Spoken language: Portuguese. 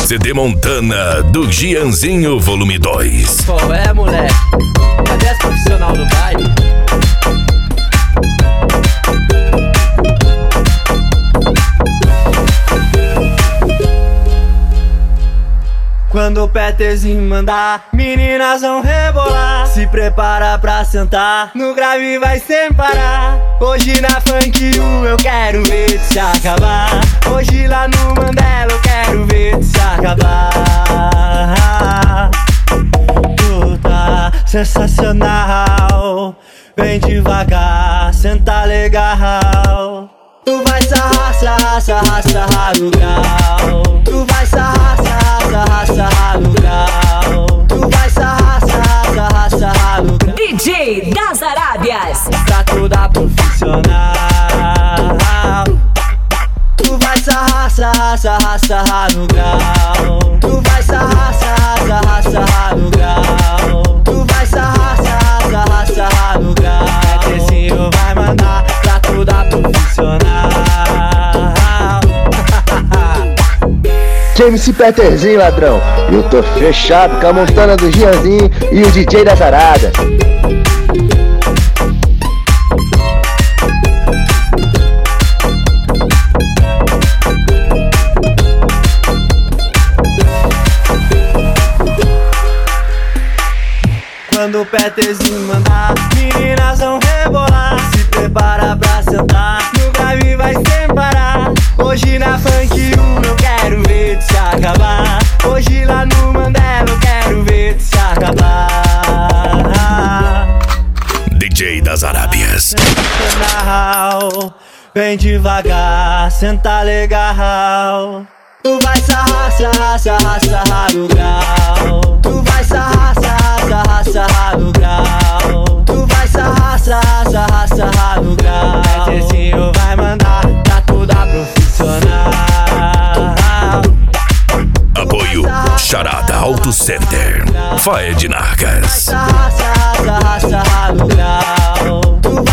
CD Montana do Gianzinho Volume 2. Qual é, moleque? Cadê as profissional do baile? Quando o Peterzinho mandar, meninas vão rebolar. Se prepara pra sentar, no grave vai sem parar. Hoje na Funk U eu quero ver tu se acabar. Hoje lá no Mandela eu quero ver tu se acabar. Tu tá sensacional, vem devagar, senta legal. Tu vai sarrar, sarrar, sarrar, sarrar no grau. Tu vai sarrar, sarrar, sarrar, sarrar no grau. Tu vai sarrar, sarrar, sarrar, sarrar no grau. DJ das Arábias, Pra toda profissional. Tu vai sarrar, sarrar, sarrar, sarrar no grau. Tu vai sarrar, sarrar, sarrar, sarrar no grau. Tu vai sarrar, sarrar, sarrar, sarrar no grau. Peterzinho vai mandar pra toda profissional. MC Peterzinho, ladrão. Eu tô fechado com a Montana do Gianzinho e o DJ das Aradas. Quando o Peterzinho mandar, meninas vão rebolar. Se prepara pra sentar, no grave vai sem parar. Hoje na Funk U eu quero ver tu se acabar. Hoje lá no Mandela eu quero ver tu se acabar. DJ das Arábias. Sensacional, vem devagar, senta legal. Tu vai sarrar, sarrar, sarrar, sarrar no grau. Tu vai sarrar, sarrar, sarrar, sarrar no grau. Tu vai sarrar, sarrar, sarrar, sarrar no grau. Peterzinho vai mandar pra toda profissional. Apoio Charada Auto Center. Faed Narcas. Sarrar, sarrar, sarrar, sarrar no grau. Tu